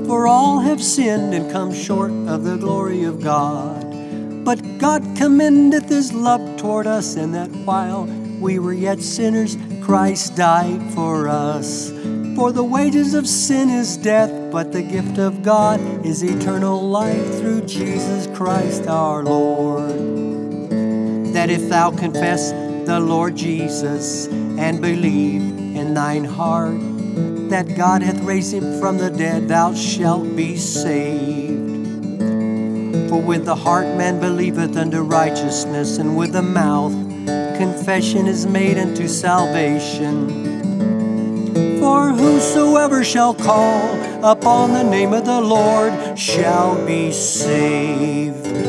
For all have sinned and come short of the glory of God. But God commendeth his love toward us, and that while we were yet sinners, Christ died for us. For the wages of sin is death, but the gift of God is eternal life through Jesus Christ our Lord. That if thou confess the Lord Jesus, and believe in thine heart that God hath raised him from the dead, thou shalt be saved. For with the heart man believeth unto righteousness, and with the mouth confession is made unto salvation. For whosoever shall call upon the name of the Lord shall be saved.